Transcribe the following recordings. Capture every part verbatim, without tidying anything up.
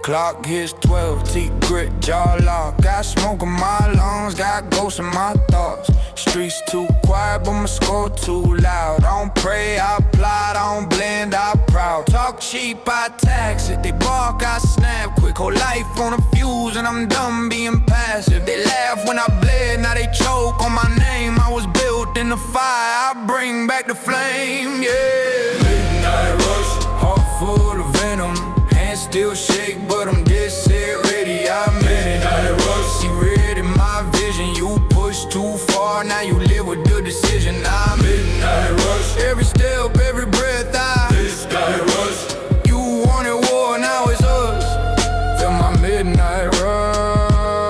Clock hits twelve, teeth grit, jaw lock. Got smoke in my lungs, got ghosts in my thoughts. Streets too quiet, but my score too loud. I don't pray, I plot, I don't blend, I proud. Talk cheap, I tax it. They bark, I snap quick. Whole life on a fuse, and I'm done being passive. They laugh when I bled, now they choke on my name. I was built in the fire, I bring back the flame, yeah. Midnight rush, heart full of venom. Hands still shake, but I'm dead set ready. I'm midnight rush. See red in my vision. You push too far, now you live with the decision. I'm midnight rush. Every step, every breath, I midnight rush. You wanted war, now it's us. Feel my midnight rush.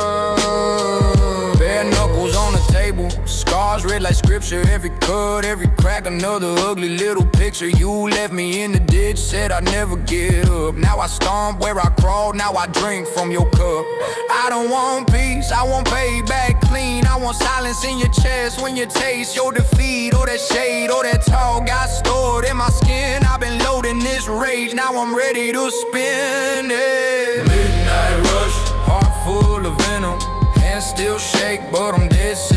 Bare knuckles on the table, scars red like scripture. Every cut, every crack, another ugly little picture. You left me in the ditch, said I'd never get up. Now I stomp where I crawled, now I drink from your cup. I don't want peace, I want payback clean. I want silence in your chest when you taste your defeat. Or that shade, or that talk got stored in my skin. I've been loading this rage, now I'm ready to spin it. Midnight rush, heart full of venom. Hands still shake, but I'm dead set.